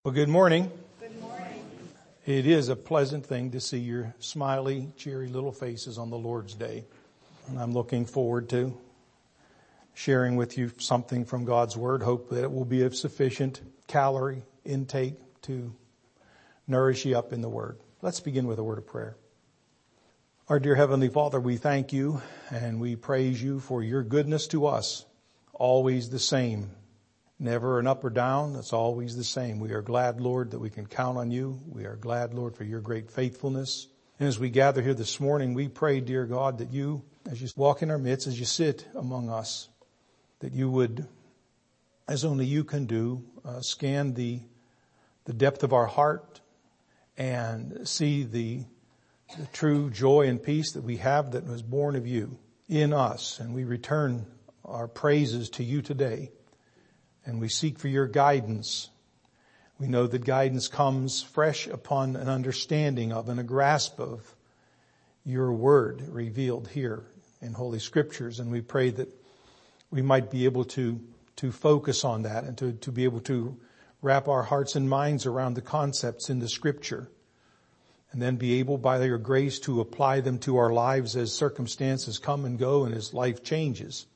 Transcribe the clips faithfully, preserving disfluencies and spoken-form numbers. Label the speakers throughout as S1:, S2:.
S1: Well, good morning.
S2: Good morning.
S1: It is a pleasant thing to see your smiley, cheery little faces on the Lord's Day. And I'm looking forward to sharing with you something from God's Word. Hope that it will be of sufficient calorie intake to nourish you up in the Word. Let's begin with a word of prayer. Our dear Heavenly Father, we thank you and we praise you for your goodness to us, always the same. Never an up or down. It's always the same. We are glad, Lord, that we can count on you. We are glad, Lord, for your great faithfulness. And as we gather here this morning, we pray, dear God, that you, as you walk in our midst, as you sit among us, that you would, as only you can do, uh, scan the, the depth of our heart and see the, the true joy and peace that we have that was born of you in us. And we return our praises to you today. And we seek for your guidance. We know that guidance comes fresh upon an understanding of and a grasp of your word revealed here in Holy Scriptures. And we pray that we might be able to, to focus on that and to, to be able to wrap our hearts and minds around the concepts in the Scripture. And then be able by your grace to apply them to our lives as circumstances come and go and as life changes.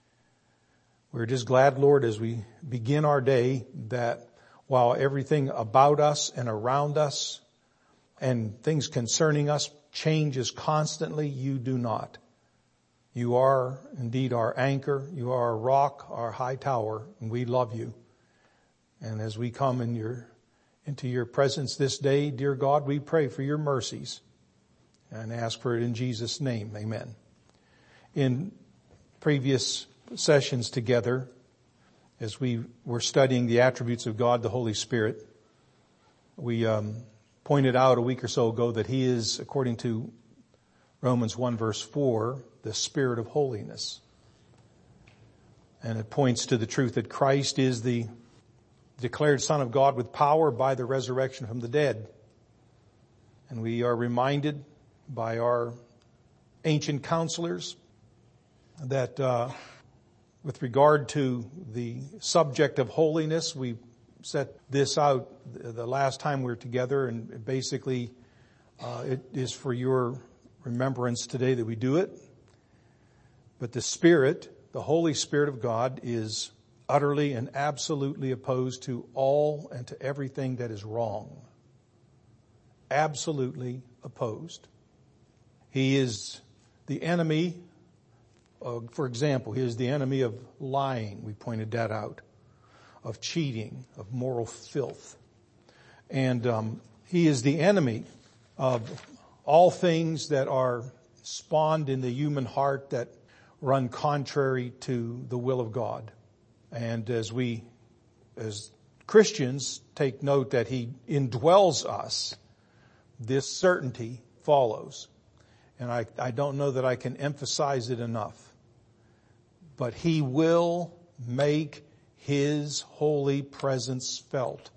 S1: We're just glad, Lord, as we begin our day that while everything about us and around us and things concerning us changes constantly, you do not. You are indeed our anchor. You are our rock, our high tower, and we love you. And as we come in your, into your presence this day, dear God, we pray for your mercies and ask for it in Jesus' name. Amen. In previous sessions together, as we were studying the attributes of God, the Holy Spirit, we um, pointed out a week or so ago that he is, according to Romans one verse four, the Spirit of holiness. And it points to the truth that Christ is the declared Son of God with power by the resurrection from the dead. And we are reminded by our ancient counselors that uh with regard to the subject of holiness, we set this out the last time we were together, and basically uh, it is for your remembrance today that we do it. But the Spirit, the Holy Spirit of God, is utterly and absolutely opposed to all and to everything that is wrong. Absolutely opposed. He is the enemy. Uh, for example, he is the enemy of lying. We pointed that out. Of cheating, of moral filth. And um, he is the enemy of all things that are spawned in the human heart that run contrary to the will of God. And as we, as Christians, take note that he indwells us, this certainty follows. And I, I don't know that I can emphasize it enough. But he will make his holy presence felt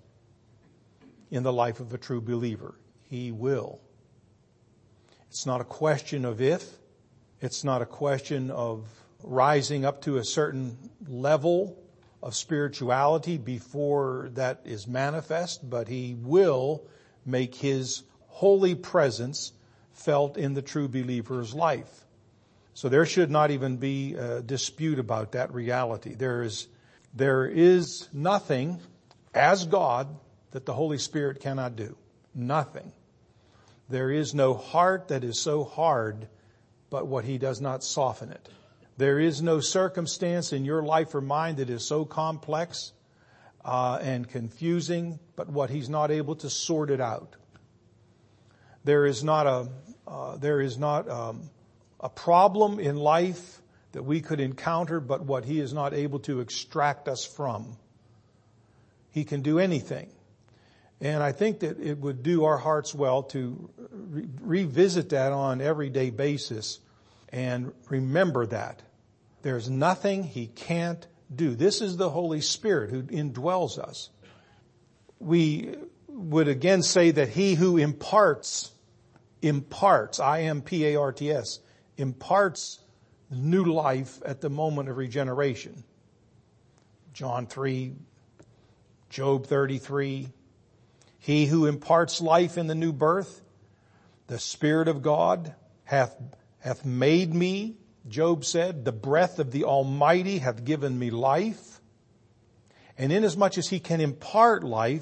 S1: in the life of a true believer. He will. It's not a question of if. It's not a question of rising up to a certain level of spirituality before that is manifest, but he will make his holy presence felt in the true believer's life. So there should not even be a dispute about that reality. There is, there is nothing as God that the Holy Spirit cannot do. Nothing. There is no heart that is so hard, but what he does not soften it. There is no circumstance in your life or mine that is so complex uh, and confusing, but what he's not able to sort it out. There is not a, uh, there is not, um, a problem in life that we could encounter, but what he is not able to extract us from. He can do anything. And I think that it would do our hearts well to re- revisit that on an everyday basis and remember that. There's nothing he can't do. This is the Holy Spirit who indwells us. We would again say that he who imparts, imparts, I M P A R T S, imparts new life at the moment of regeneration. John three, Job thirty-three, He who imparts life in the new birth, the Spirit of God hath, hath made me, Job said, the breath of the Almighty hath given me life. And inasmuch as he can impart life,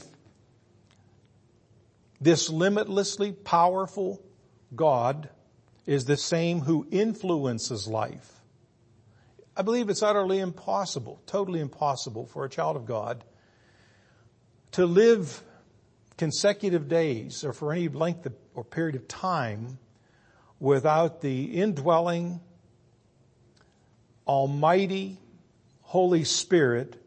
S1: this limitlessly powerful God is the same who influences life. I believe it's utterly impossible, totally impossible for a child of God to live consecutive days or for any length of, or period of time without the indwelling, almighty, Holy Spirit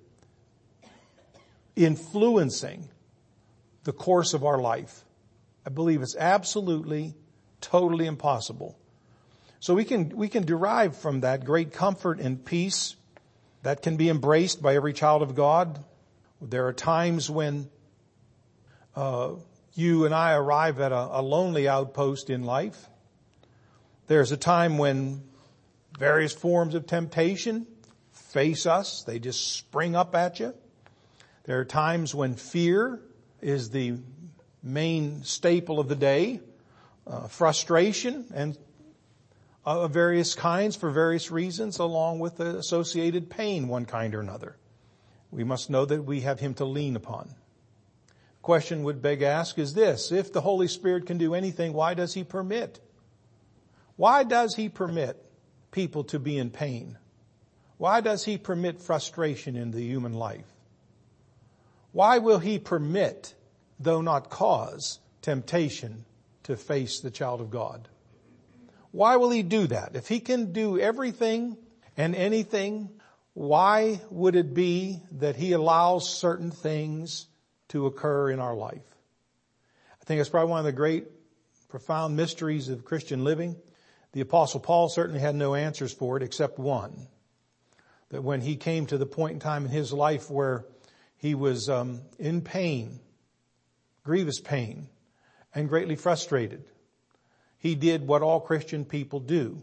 S1: influencing the course of our life. I believe it's absolutely, totally impossible. So we can, we can derive from that great comfort and peace that can be embraced by every child of God. There are times when uh, you and I arrive at a, a lonely outpost in life. There's a time when various forms of temptation face us. They just spring up at you. There are times when fear is the main staple of the day, uh, frustration and of various kinds for various reasons, along with the associated pain, one kind or another. We must know that we have Him to lean upon. The question would beg ask is this: if the Holy Spirit can do anything, why does He permit? Why does He permit people to be in pain? Why does He permit frustration in the human life? Why will He permit, though not cause, temptation to face the child of God? Why will He do that? If He can do everything and anything, why would it be that He allows certain things to occur in our life? I think it's probably one of the great, profound mysteries of Christian living. The Apostle Paul certainly had no answers for it except one. That when he came to the point in time in his life where he was um, in pain, grievous pain, and greatly frustrated, he did what all Christian people do.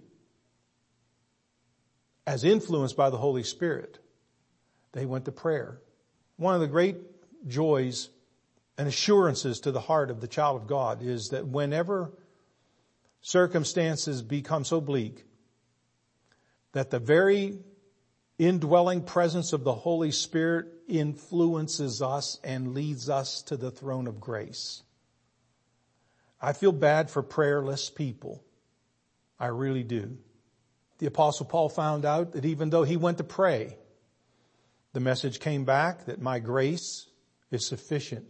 S1: As influenced by the Holy Spirit, they went to prayer. One of the great joys and assurances to the heart of the child of God is that whenever circumstances become so bleak that the very indwelling presence of the Holy Spirit influences us and leads us to the throne of grace. I feel bad for prayerless people. I really do. The Apostle Paul found out that even though he went to pray, the message came back that my grace is sufficient.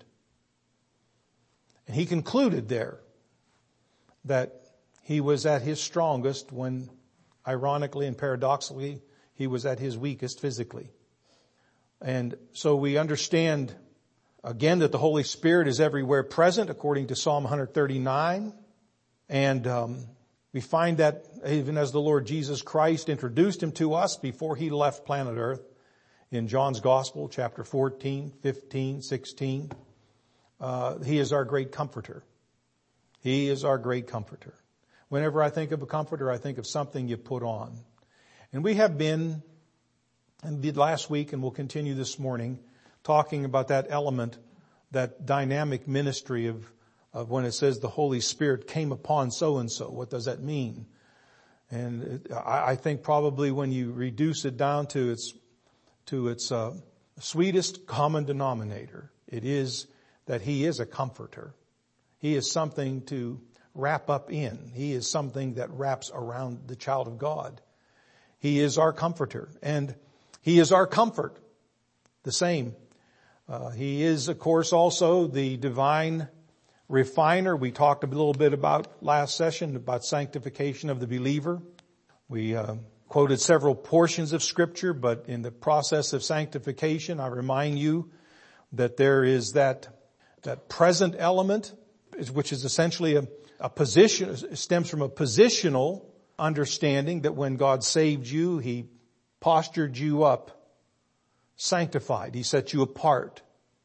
S1: And he concluded there that he was at his strongest when, ironically and paradoxically, he was at his weakest physically. And so we understand again that the Holy Spirit is everywhere present according to Psalm one thirty-nine. And um, we find that even as the Lord Jesus Christ introduced Him to us before He left planet Earth in John's Gospel, chapter fourteen, fifteen, sixteen. Uh, he is our great comforter. He is our great comforter. Whenever I think of a comforter, I think of something you put on. And we have been, and did last week and will continue this morning, talking about that element, that dynamic ministry of, of when it says the Holy Spirit came upon so-and-so. What does that mean? And it, I, I think probably when you reduce it down to its, to its uh, sweetest common denominator, it is that He is a comforter. He is something to wrap up in. He is something that wraps around the child of God. He is our comforter, and He is our comfort. The same. Uh, he is, of course, also the divine refiner. We talked a little bit about last session about sanctification of the believer. We uh, quoted several portions of Scripture, but in the process of sanctification, I remind you that there is that that present element, which is essentially a, a position, stems from a positional understanding that when God saved you, He postured you up, sanctified. He set you apart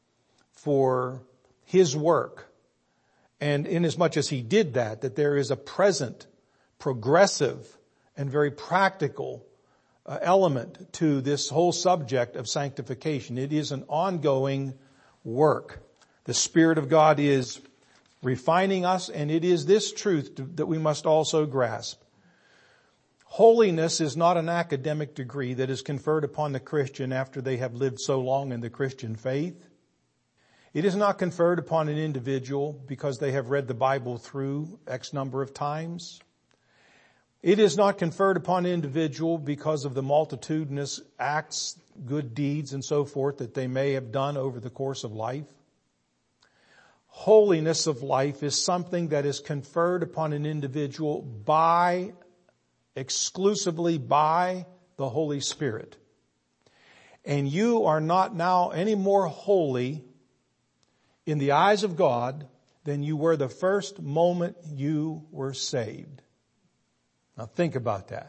S1: for His work. And inasmuch as He did that, that there is a present, progressive, and very practical uh, element to this whole subject of sanctification. It is an ongoing work The Spirit of God is refining us, and it is this truth that we must also grasp. Holiness is not an academic degree that is conferred upon the Christian after they have lived so long in the Christian faith. It is not conferred upon an individual because they have read the Bible through X number of times. It is not conferred upon an individual because of the multitudinous acts, good deeds, and so forth that they may have done over the course of life. Holiness of life is something that is conferred upon an individual by, exclusively by the Holy Spirit. And you are not now any more holy in the eyes of God than you were the first moment you were saved. Now think about that.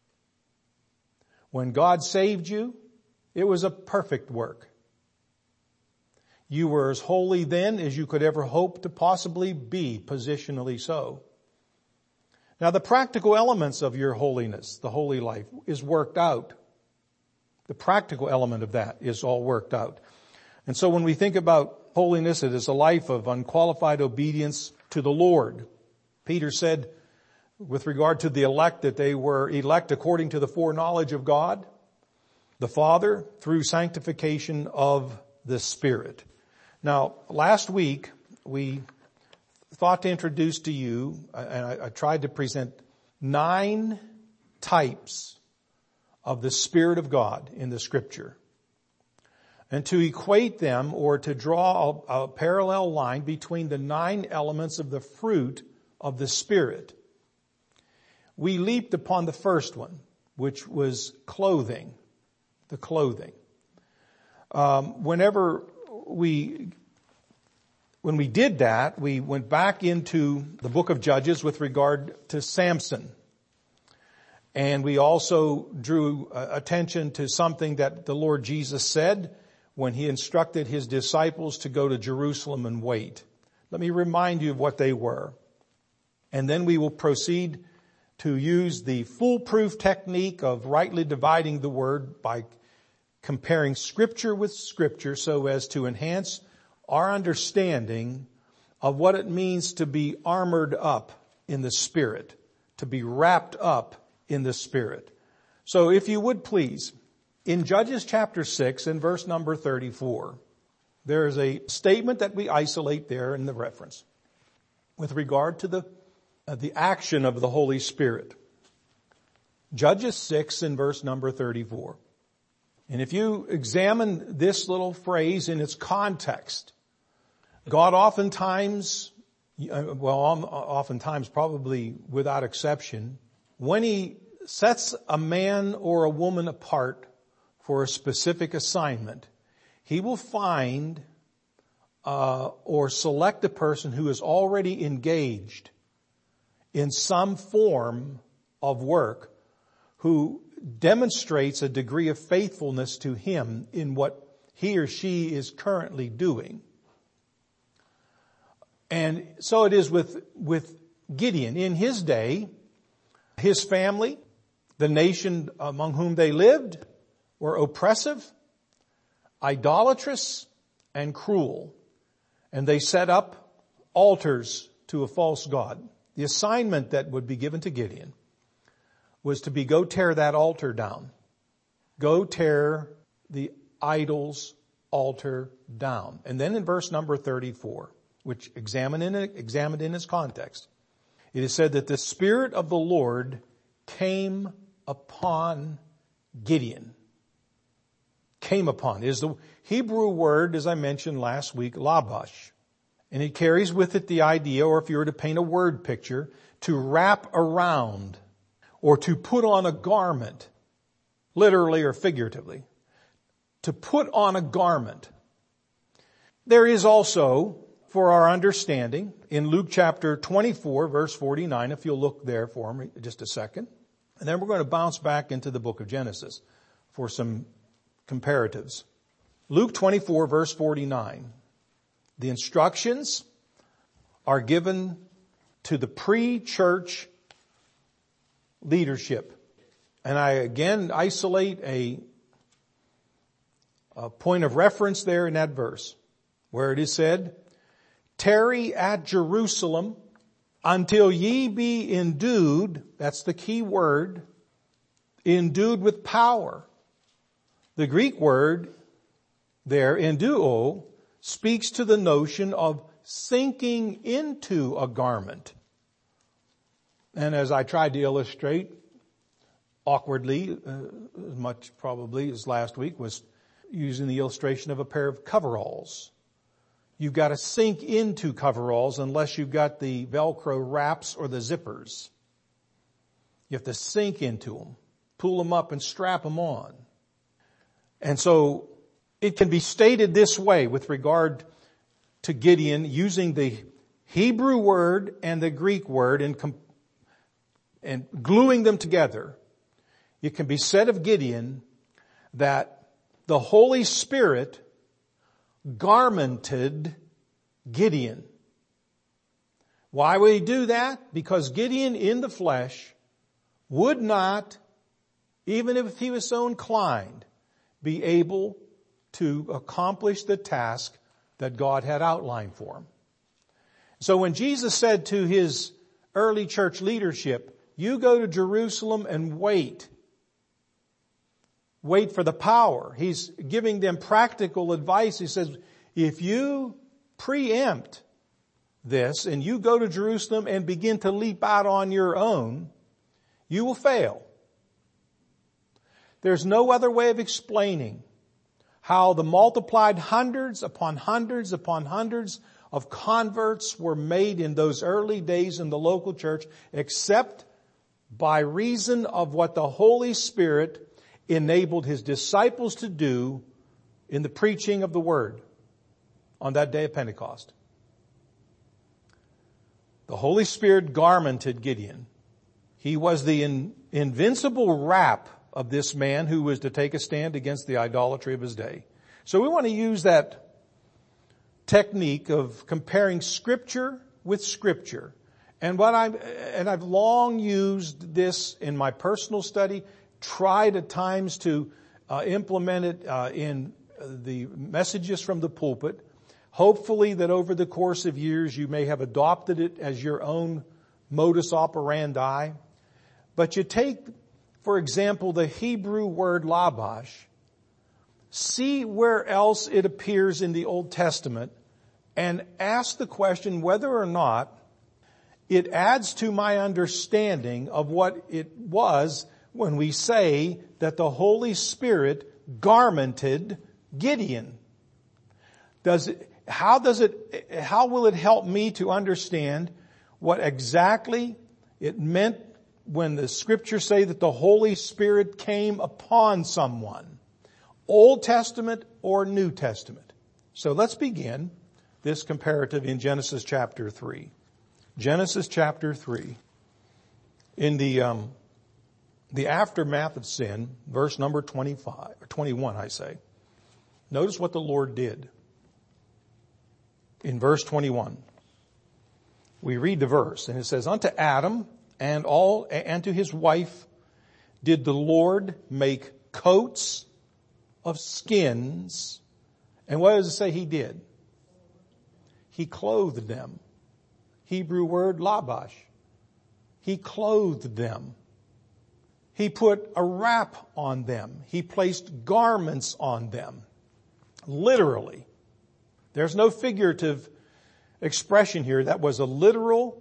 S1: When God saved you, it was a perfect work. You were as holy then as you could ever hope to possibly be, positionally so. Now the practical elements of your holiness, the holy life, is worked out. The practical element of that is all worked out. And so when we think about holiness, it is a life of unqualified obedience to the Lord. Peter said with regard to the elect that they were elect according to the foreknowledge of God, the Father, through sanctification of the Spirit. Now, last week we thought to introduce to you, and I, I tried to present nine types of the Spirit of God in the Scripture, and to equate them or to draw a, a parallel line between the nine elements of the fruit of the Spirit. We leaped upon the first one, which was clothing, the clothing. Um, whenever we When we did that, we went back into the book of Judges with regard to Samson. And we also drew attention to something that the Lord Jesus said when he instructed his disciples to go to Jerusalem and wait. Let me remind you of what they were. And then we will proceed to use the foolproof technique of rightly dividing the word by comparing Scripture with Scripture so as to enhance our understanding of what it means to be armored up in the Spirit, to be wrapped up in the Spirit. So if you would please, in Judges chapter six and verse number thirty-four, there is a statement that we isolate there in the reference with regard to the, uh, the action of the Holy Spirit. Judges six and verse number thirty-four. And if you examine this little phrase in its context, God oftentimes, well, oftentimes probably without exception, when he sets a man or a woman apart for a specific assignment, he will find uh, or select a person who is already engaged in some form of work who demonstrates a degree of faithfulness to him in what he or she is currently doing. And so it is with, with Gideon. In his day, his family, the nation among whom they lived, were oppressive, idolatrous, and cruel. And they set up altars to a false god. The assignment that would be given to Gideon was to be, go tear that altar down. Go tear the idol's altar down. And then in verse number thirty-four, which examined in, examined in its context, it is said that the Spirit of the Lord came upon Gideon. Came upon is the Hebrew word, as I mentioned last week, labash. And it carries with it the idea, or if you were to paint a word picture, to wrap around or to put on a garment, literally or figuratively. To put on a garment. There is also, for our understanding, in Luke chapter twenty-four, verse forty-nine, if you'll look there for me just a second. And then we're going to bounce back into the book of Genesis for some comparatives. Luke twenty-four, verse forty-nine. The instructions are given to the pre-church leadership. And I again isolate a, a point of reference there in that verse. where it is said, tarry at Jerusalem until ye be endued, that's the key word, endued with power. The Greek word there, enduo, speaks to the notion of sinking into a garment. And as I tried to illustrate, awkwardly, uh, as much probably as last week, was using the illustration of a pair of coveralls. You've got to sink into coveralls unless you've got the Velcro wraps or the zippers. You have to sink into them, pull them up and strap them on. And so it can be stated this way with regard to Gideon, using the Hebrew word and the Greek word and, com- and gluing them together. It can be said of Gideon that the Holy Spirit garmented Gideon. Why would he do that? Because Gideon in the flesh would not, even if he was so inclined, be able to accomplish the task that God had outlined for him. So when Jesus said to his early church leadership, you go to Jerusalem and wait. Wait for the power. He's giving them practical advice. He says, if you preempt this and you go to Jerusalem and begin to leap out on your own, you will fail. There's no other way of explaining how the multiplied hundreds upon hundreds upon hundreds of converts were made in those early days in the local church, except by reason of what the Holy Spirit enabled his disciples to do in the preaching of the word on that day of Pentecost. The Holy Spirit garmented Gideon. He was the in, invincible wrap of this man who was to take a stand against the idolatry of his day. So we want to use that technique of comparing Scripture with Scripture. And what I'm, and I've long used this in my personal study, tried at times to uh, implement it uh, in the messages from the pulpit. Hopefully that over the course of years you may have adopted it as your own modus operandi. But you take, for example, the Hebrew word labash, see where else it appears in the Old Testament, and ask the question whether or not it adds to my understanding of what it was when we say that the Holy Spirit garmented Gideon. Does it, how does it, how will it help me to understand what exactly it meant when the scriptures say that the Holy Spirit came upon someone? Old Testament or New Testament? So let's begin this comparative in Genesis chapter three. Genesis chapter three. In the, um, the aftermath of sin, verse number twenty-five, or twenty-one, I say. Notice what the Lord did. In verse twenty-one, we read the verse, and it says, unto Adam and all, and to his wife did the Lord make coats of skins. And what does it say he did? He clothed them. Hebrew word labash. He clothed them. He put a wrap on them. He placed garments on them. Literally. There's no figurative expression here. That was a literal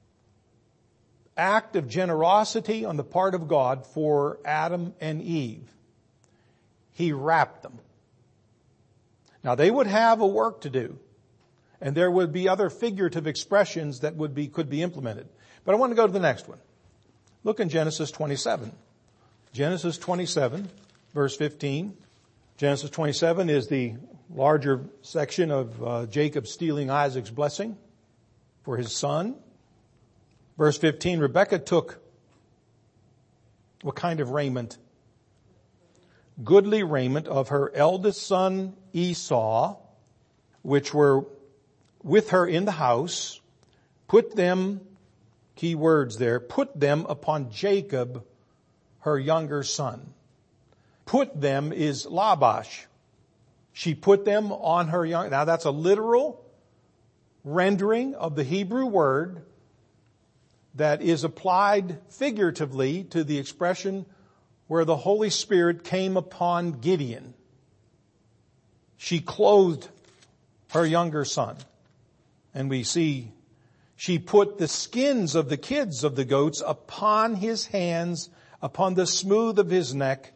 S1: act of generosity on the part of God for Adam and Eve. He wrapped them. Now they would have a work to do, and there would be other figurative expressions that would be, could be implemented. But I want to go to the next one. Look in Genesis twenty-seven. Genesis twenty-seven, verse fifteen. Genesis twenty-seven is the larger section of uh, Jacob stealing Isaac's blessing for his son. Verse fifteen, Rebekah took what kind of raiment? Goodly raiment of her eldest son Esau, which were with her in the house, put them, key words there, put them upon Jacob, her younger son. Put them is labash. She put them on her young. Now that's a literal rendering of the Hebrew word that is applied figuratively to the expression where the Holy Spirit came upon Gideon. She clothed her younger son. And we see she put the skins of the kids of the goats upon his hands, upon the smooth of his neck.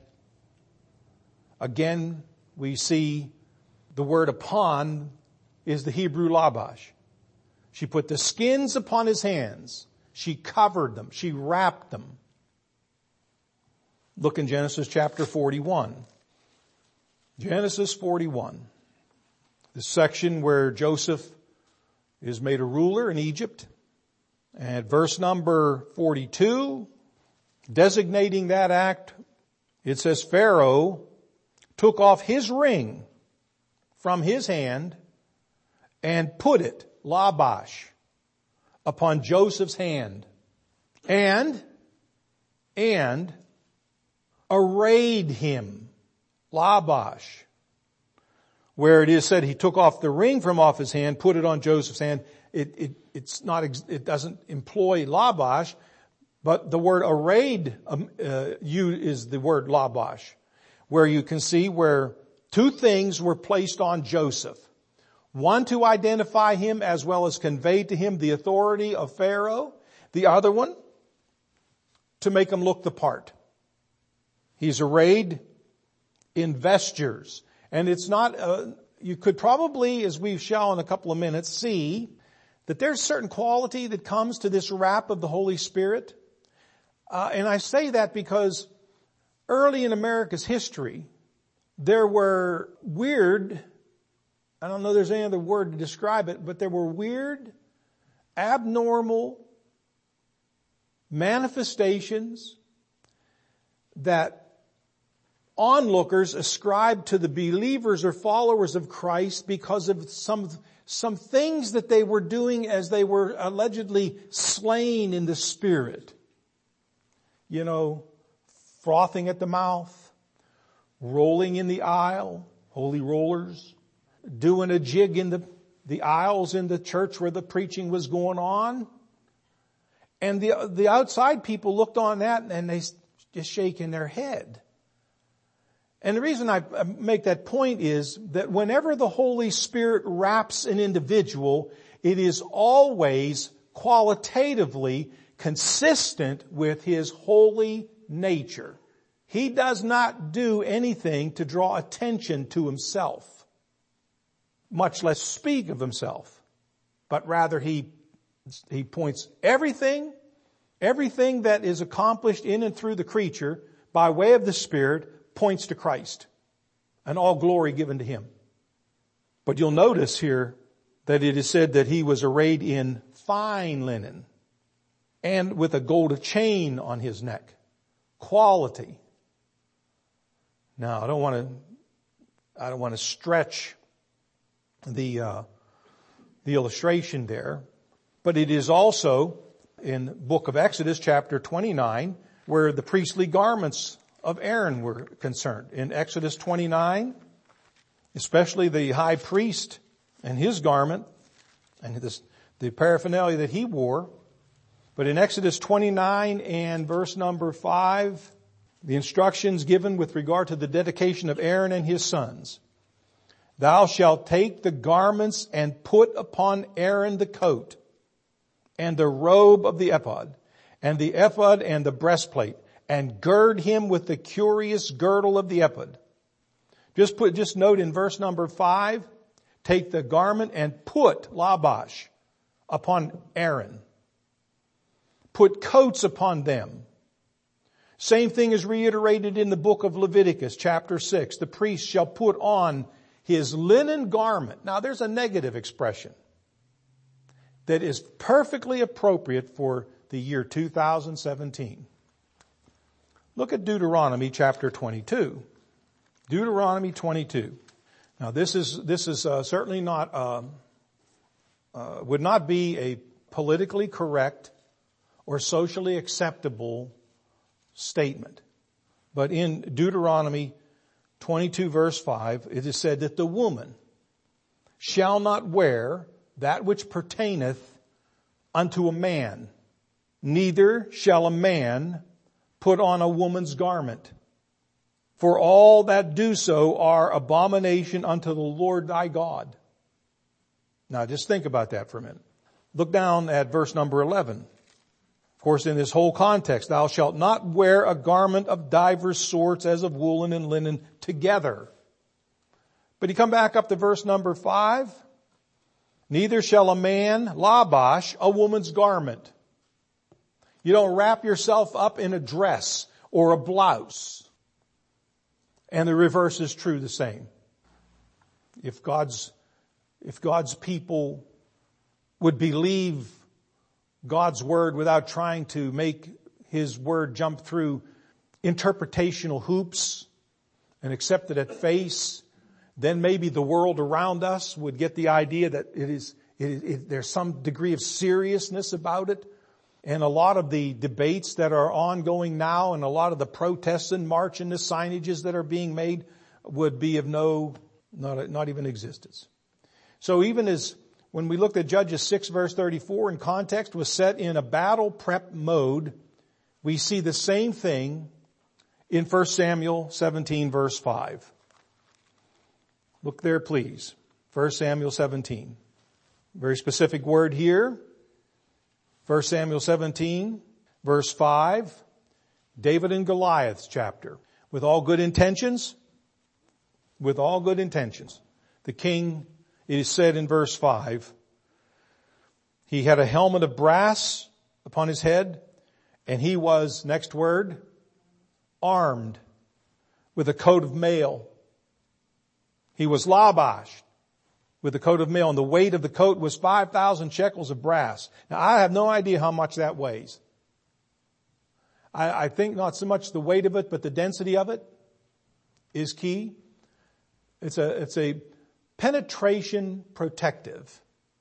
S1: Again, we see the word upon is the Hebrew labash. She put the skins upon his hands. She covered them. She wrapped them. Look in Genesis chapter forty-one. Genesis forty-one. The section where Joseph is made a ruler in Egypt. And verse number forty-two, designating that act, it says Pharaoh took off his ring from his hand and put it, labash, upon Joseph's hand, and, and arrayed him, labash, where it is said he took off the ring from off his hand, put it on Joseph's hand. It, it, it's not, it doesn't employ labash, but the word arrayed, um, uh, you is the word labash, where you can see where two things were placed on Joseph. One to identify him as well as convey to him the authority of Pharaoh. The other one to make him look the part. He's arrayed in vestures. And it's not, uh, you could probably, as we shall in a couple of minutes, see that there's certain quality that comes to this wrap of the Holy Spirit. Uh, and I say that because early in America's history, there were weird, I don't know if there's any other word to describe it, but there were weird, abnormal manifestations that onlookers ascribed to the believers or followers of Christ because of some, some things that they were doing as they were allegedly slain in the Spirit. You know, frothing at the mouth, rolling in the aisle, holy rollers, doing a jig in the, the aisles in the church where the preaching was going on. And the, the outside people looked on that and they just shaking their head. And the reason I make that point is that whenever the Holy Spirit wraps an individual, it is always qualitatively consistent with His holy nature. He does not do anything to draw attention to Himself, much less speak of Himself, but rather He, He points everything, everything that is accomplished in and through the creature by way of the Spirit points to Christ and all glory given to Him. But you'll notice here that it is said that He was arrayed in fine linen and with a gold chain on His neck. Quality. Now, I don't want to, I don't want to stretch the, uh, the illustration there, but it is also in book of Exodus chapter twenty-nine where the priestly garments of Aaron were concerned. In Exodus twenty-nine, especially the high priest and his garment and this, the paraphernalia that he wore. But in Exodus twenty-nine and verse number five, the instructions given with regard to the dedication of Aaron and his sons. Thou shalt take the garments and put upon Aaron the coat and the robe of the ephod and the ephod and the breastplate and gird him with the curious girdle of the ephod. Just put, just note in verse number five, take the garment and put labash upon Aaron. Put coats upon them. Same thing is reiterated in the book of Leviticus, chapter six. The priest shall put on his linen garment. Now there's a negative expression that is perfectly appropriate for the year two thousand seventeen. Look at Deuteronomy chapter twenty-two. Deuteronomy twenty-two. Now this is, this is uh, certainly not, uh, uh, would not be a politically correct or socially acceptable statement. But in Deuteronomy twenty-two verse five, it is said that the woman shall not wear that which pertaineth unto a man, neither shall a man put on a woman's garment. For all that do so are abomination unto the Lord thy God. Now just think about that for a minute. Look down at verse number eleven. Of course, in this whole context, thou shalt not wear a garment of divers sorts as of woolen and linen together. But you come back up to verse number five. Neither shall a man labash a woman's garment. You don't wrap yourself up in a dress or a blouse. And the reverse is true the same. If God's, if God's people would believe God's word without trying to make his word jump through interpretational hoops and accept it at face, then maybe the world around us would get the idea that it is, it, it, there's some degree of seriousness about it. And a lot of the debates that are ongoing now and a lot of the protests and march and the signages that are being made would be of no, not, not even existence. So even as when we looked at Judges six verse thirty-four in context was set in a battle prep mode, we see the same thing in First Samuel seventeen verse five. Look there please. First Samuel seventeen. Very specific word here. First Samuel seventeen, verse five, David and Goliath's chapter. With all good intentions, with all good intentions, the king, it is said in verse five, he had a helmet of brass upon his head, and he was, next word, armed with a coat of mail. He was labashed with the coat of mail, and the weight of the coat was five thousand shekels of brass. Now, I have no idea how much that weighs. I, I think not so much the weight of it, but the density of it is key. It's a, it's a penetration protective.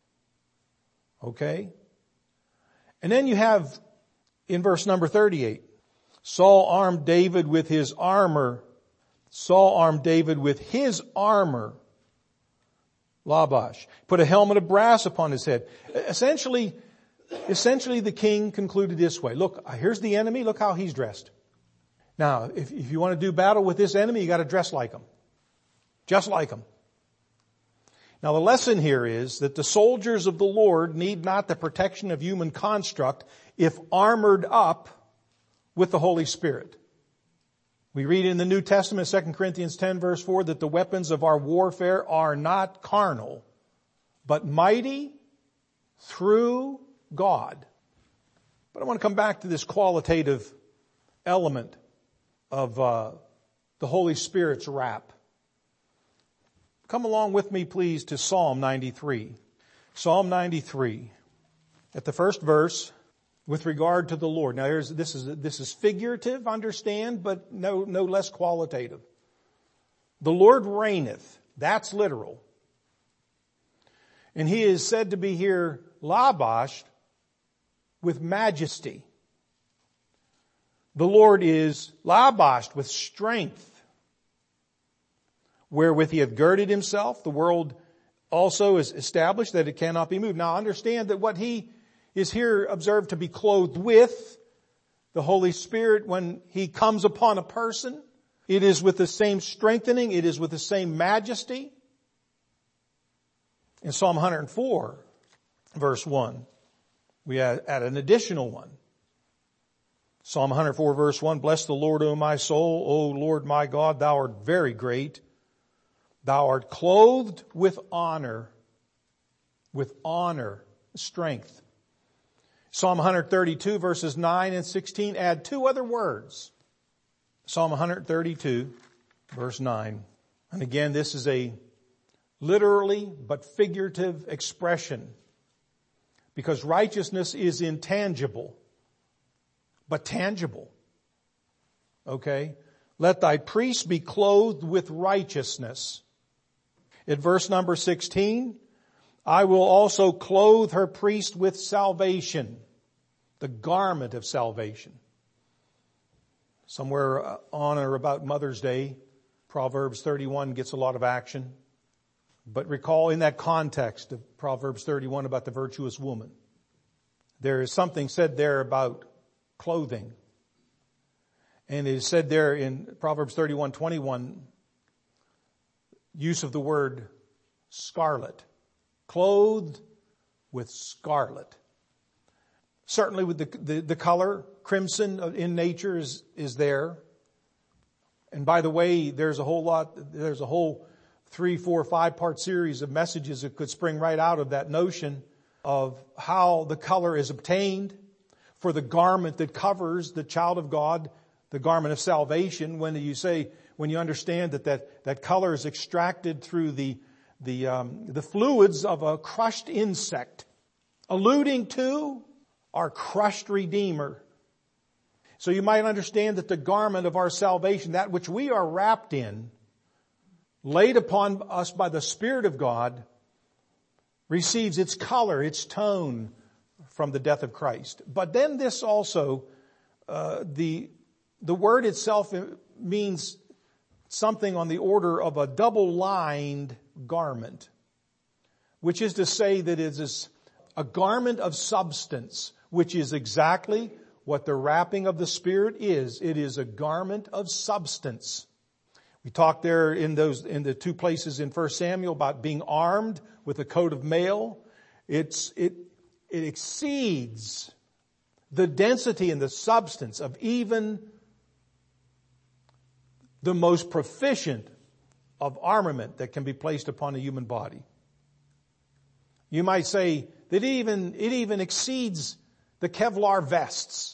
S1: Okay? And then you have, in verse number thirty-eight, Saul armed David with his armor. Saul armed David with his armor. Labash. Put a helmet of brass upon his head. Essentially, essentially the king concluded this way. Look, here's the enemy. Look how he's dressed. Now, if, if you want to do battle with this enemy, you got to dress like him. Just like him. Now the lesson here is that the soldiers of the Lord need not the protection of human construct if armored up with the Holy Spirit. We read in the New Testament, Second Corinthians ten verse four, that the weapons of our warfare are not carnal, but mighty through God. But I want to come back to this qualitative element of uh, the Holy Spirit's wrap. Come along with me, please, to Psalm ninety-three. Psalm ninety-three. At the first verse, with regard to the Lord. Now here's, this is, this is figurative, understand, but no, no less qualitative. The Lord reigneth. That's literal. And he is said to be here labashed with majesty. The Lord is labashed with strength, wherewith he hath girded himself. The world also is established that it cannot be moved. Now understand that what he is here observed to be clothed with, the Holy Spirit, when he comes upon a person, it is with the same strengthening, it is with the same majesty. In Psalm one hundred four, verse one, we add, add an additional one. Psalm one hundred four, verse one, bless the Lord, O my soul, O Lord my God, thou art very great. Thou art clothed with honor, with honor, strength. Psalm one thirty-two verses nine and sixteen add two other words. Psalm one thirty-two verse nine. And again, this is a literally but figurative expression, because righteousness is intangible, but tangible. Okay? Let thy priests be clothed with righteousness. At verse number sixteen, I will also clothe her priest with salvation, the garment of salvation. Somewhere on or about Mother's Day, Proverbs thirty-one gets a lot of action. But recall in that context of Proverbs thirty-one about the virtuous woman, there is something said there about clothing. And it is said there in Proverbs thirty-one twenty-one, use of the word scarlet. Clothed with scarlet. Certainly with the, the, the color, crimson in nature is, is there. And by the way, there's a whole lot, there's a whole three, four, five part series of messages that could spring right out of that notion of how the color is obtained for the garment that covers the child of God, the garment of salvation. When you say, when you understand that that, that color is extracted through the, the, um, the fluids of a crushed insect, alluding to our crushed Redeemer. So you might understand that the garment of our salvation, that which we are wrapped in, laid upon us by the Spirit of God, receives its color, its tone from the death of Christ. But then this also, uh, the, the word itself means something on the order of a double-lined garment, which is to say that it is a garment of substance, which is exactly what the wrapping of the Spirit is. It is a garment of substance. We talked there in those, in the two places in First Samuel about being armed with a coat of mail. It's, it, it exceeds the density and the substance of even the most proficient of armament that can be placed upon a human body. You might say that it even, it even exceeds the Kevlar vests.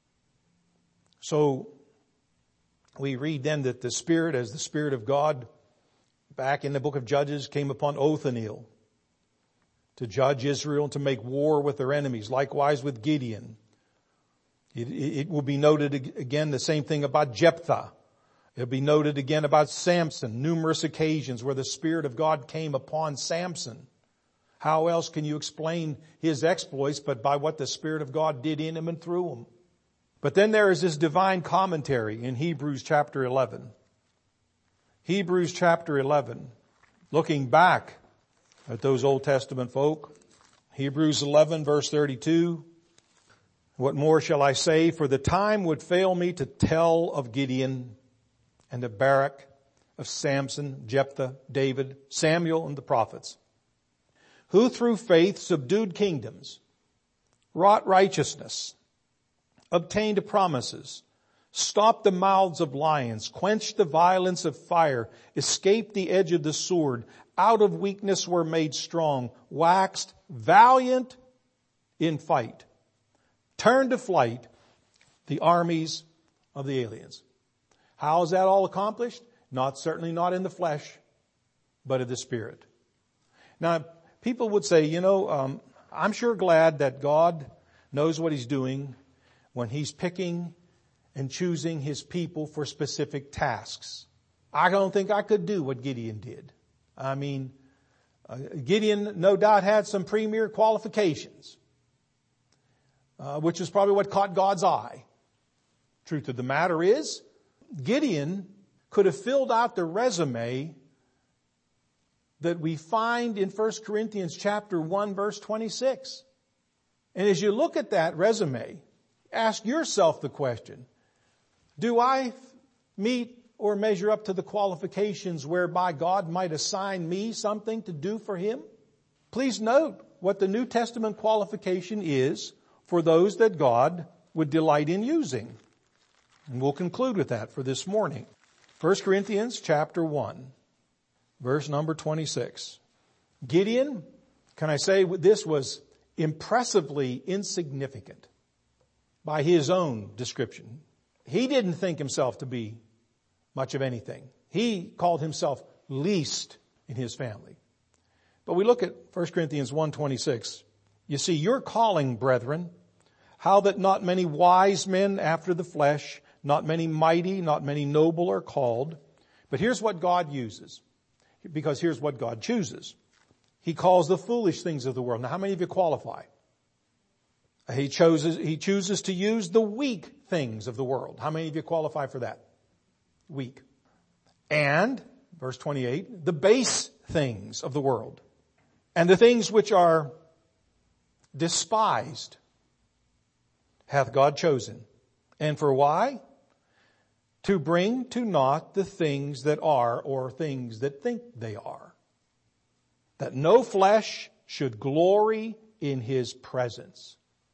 S1: So we read then that the Spirit, as the Spirit of God, back in the book of Judges, came upon Othniel to judge Israel and to make war with their enemies. Likewise with Gideon. It, it will be noted again the same thing about Jephthah. It'll be noted again about Samson. Numerous occasions where the Spirit of God came upon Samson. How else can you explain his exploits but by what the Spirit of God did in him and through him? But then there is this divine commentary in Hebrews chapter eleven. Hebrews chapter eleven. Looking back at those Old Testament folk. Hebrews eleven verse thirty-two. What more shall I say? For the time would fail me to tell of Gideon and of Barak, of Samson, Jephthah, David, Samuel, and the prophets, who through faith subdued kingdoms, wrought righteousness, obtained promises, stopped the mouths of lions, quenched the violence of fire, escaped the edge of the sword, out of weakness were made strong, waxed valiant in fight, turned to flight the armies of the aliens. How is that all accomplished? Not certainly not in the flesh, but in the Spirit. Now, people would say, you know, um, I'm sure glad that God knows what He's doing when He's picking and choosing His people for specific tasks. I don't think I could do what Gideon did. I mean, uh, Gideon no doubt had some premier qualifications, uh, which is probably what caught God's eye. Truth of the matter is, Gideon could have filled out the resume that we find in First Corinthians chapter one verse twenty-six. And as you look at that resume, ask yourself the question, do I meet or measure up to the qualifications whereby God might assign me something to do for Him? Please note what the New Testament qualification is for those that God would delight in using. And we'll conclude with that for this morning. First Corinthians chapter one, verse number twenty-six. Gideon, can I say this, was impressively insignificant by his own description. He didn't think himself to be much of anything. He called himself least in his family. But we look at First Corinthians one twenty-six. You see, your calling, brethren, how that not many wise men after the flesh, not many mighty, not many noble are called. But here's what God uses. Because here's what God chooses. He calls the foolish things of the world. Now, how many of you qualify? He chooses, he chooses to use the weak things of the world. How many of you qualify for that? Weak. And, verse twenty-eight, the base things of the world and the things which are despised hath God chosen. And for why? To bring to naught the things that are, or things that think they are. That no flesh should glory in His presence.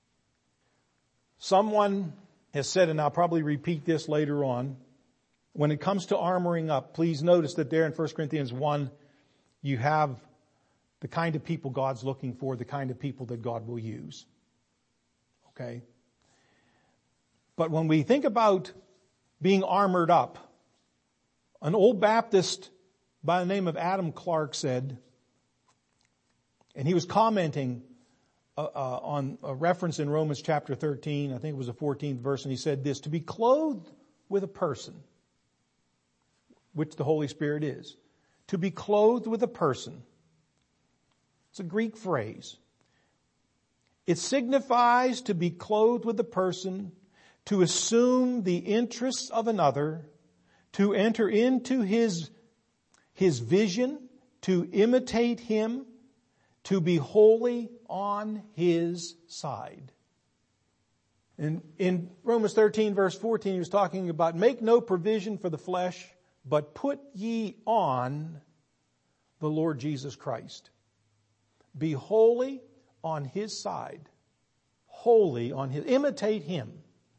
S1: Someone has said, and I'll probably repeat this later on, when it comes to armoring up, please notice that there in First Corinthians one, you have the kind of people God's looking for, the kind of people that God will use. Okay? But when we think about being armored up, an old Baptist by the name of Adam Clark said, and he was commenting uh, uh, on a reference in Romans chapter thirteen, I think it was the fourteenth verse, and he said this, to be clothed with a person, which the Holy Spirit is, to be clothed with a person. It's a Greek phrase. It signifies to be clothed with a person, to assume the interests of another, to enter into his, his vision, to imitate him, to be wholly on his side. In, in Romans thirteen verse fourteen, he was talking about make no provision for the flesh, but put ye on the Lord Jesus Christ. Be wholly on His side. Wholly on His, imitate Him.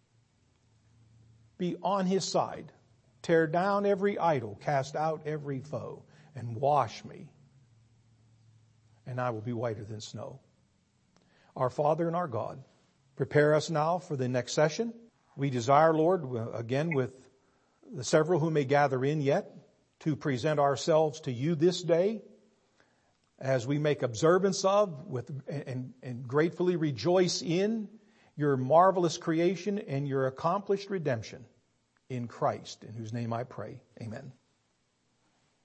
S1: Be on His side. Tear down every idol, cast out every foe, and wash me, and I will be whiter than snow. Our Father and our God, prepare us now for the next session. We desire, Lord, again with the several who may gather in yet, to present ourselves to You this day as we make observance of with and, and gratefully rejoice in Your marvelous creation and Your accomplished redemption in Christ, in whose name I pray. Amen.